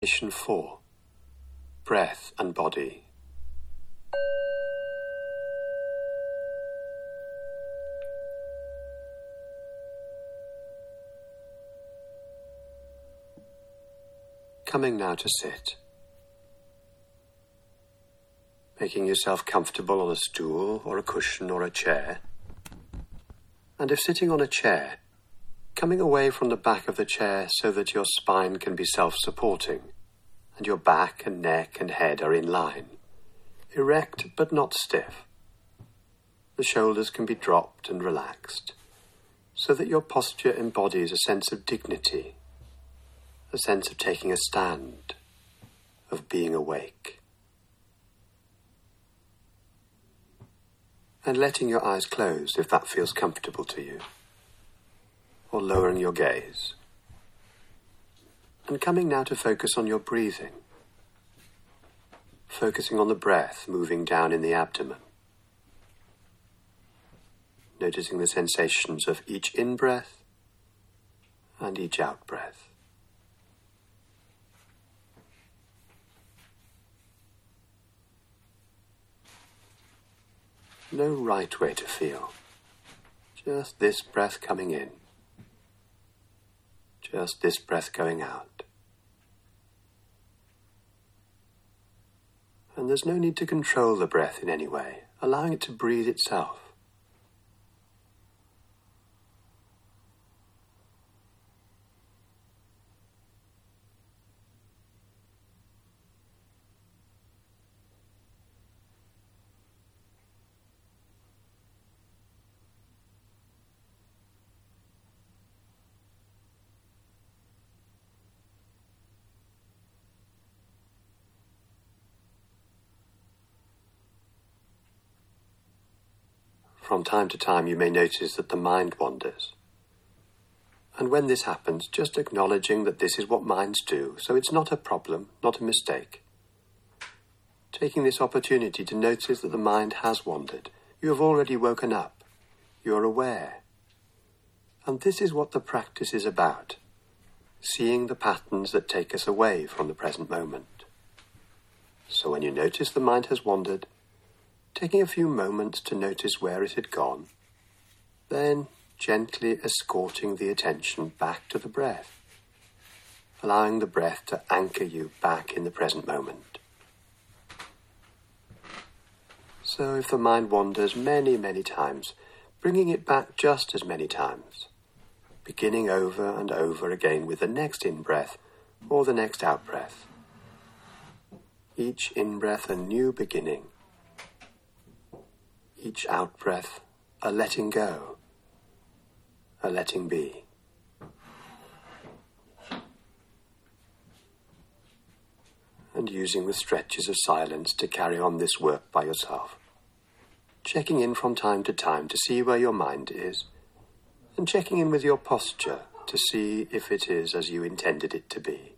Station 4. Breath and Body. Coming now to sit. Making yourself comfortable on a stool or a cushion or a chair. And if sitting on a chair, coming away from the back of the chair so that your spine can be self-supporting and your back and neck and head are in line, erect but not stiff. The shoulders can be dropped and relaxed so that your posture embodies a sense of dignity, a sense of taking a stand, of being awake. And letting your eyes close if that feels comfortable to you, or lowering your gaze. And coming now to focus on your breathing, focusing on the breath moving down in the abdomen, noticing the sensations of each in-breath and each out-breath. No right way to feel, just this breath coming in. Just this breath going out. And there's no need to control the breath in any way, allowing it to breathe itself. From time to time you may notice that the mind wanders. And when this happens, just acknowledging that this is what minds do, so it's not a problem, not a mistake. Taking this opportunity to notice that the mind has wandered. You have already woken up. You are aware. And this is what the practice is about. Seeing the patterns that take us away from the present moment. So when you notice the mind has wandered, taking a few moments to notice where it had gone, then gently escorting the attention back to the breath, allowing the breath to anchor you back in the present moment. So if the mind wanders many, many times, bringing it back just as many times, beginning over and over again with the next in-breath or the next out-breath. Each in-breath a new beginning, each out-breath, a letting go, a letting be. And using the stretches of silence to carry on this work by yourself. Checking in from time to time to see where your mind is, and checking in with your posture to see if it is as you intended it to be.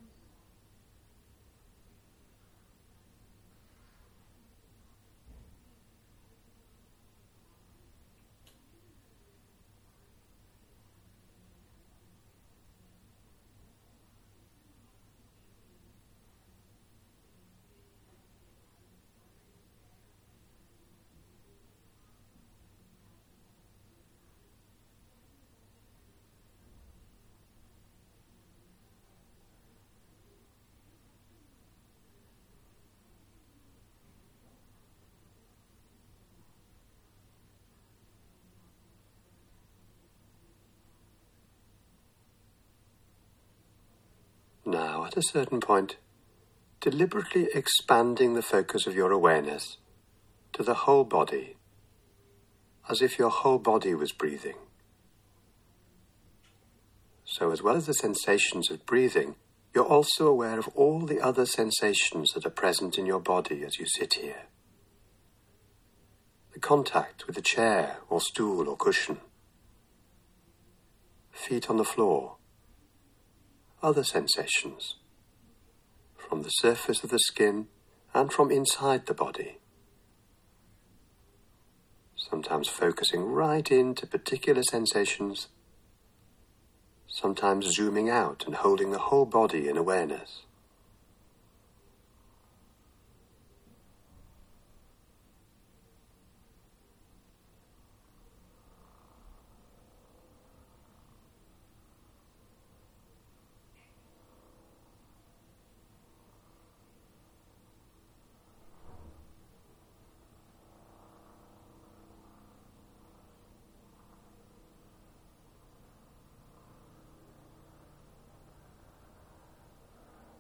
Now, at a certain point, deliberately expanding the focus of your awareness to the whole body, as if your whole body was breathing. So as well as the sensations of breathing, you're also aware of all the other sensations that are present in your body as you sit here. The contact with the chair or stool or cushion, feet on the floor, other sensations from the surface of the skin and from inside the body. Sometimes focusing right into particular sensations, sometimes zooming out and holding the whole body in awareness.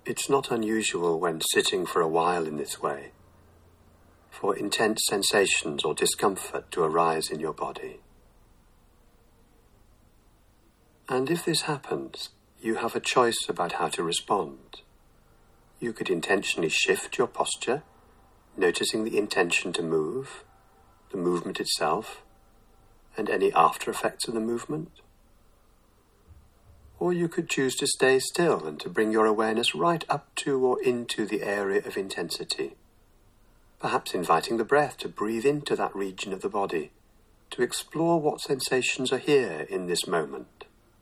It's not unusual when sitting for a while in this way for intense sensations or discomfort to arise in your body. And if this happens, you have a choice about how to respond. You could intentionally shift your posture, noticing the intention to move, the movement itself, and any after effects of the movement. Or you could choose to stay still and to bring your awareness right up to or into the area of intensity, perhaps inviting the breath to breathe into that region of the body, to explore what sensations are here in this moment.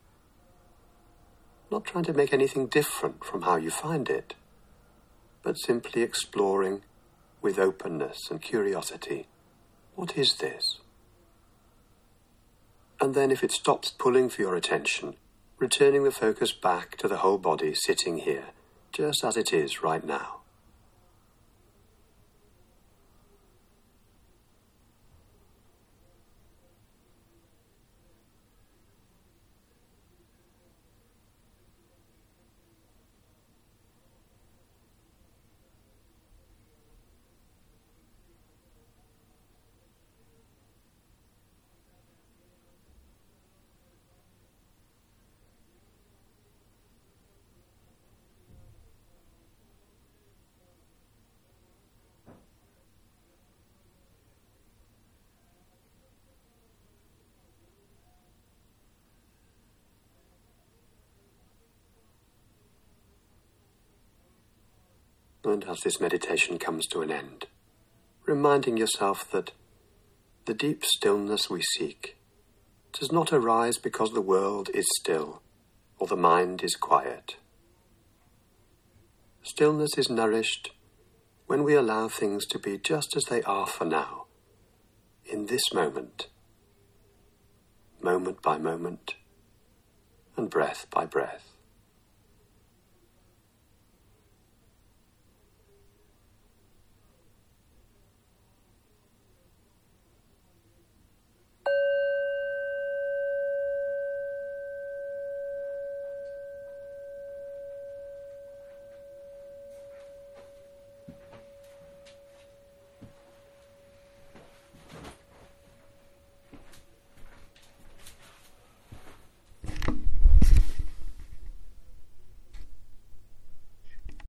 Not trying to make anything different from how you find it, but simply exploring with openness and curiosity, what is this? And then if it stops pulling for your attention, returning the focus back to the whole body sitting here, just as it is right now. And as this meditation comes to an end, reminding yourself that the deep stillness we seek does not arise because the world is still or the mind is quiet. Stillness is nourished when we allow things to be just as they are for now, in this moment, moment by moment, and breath by breath.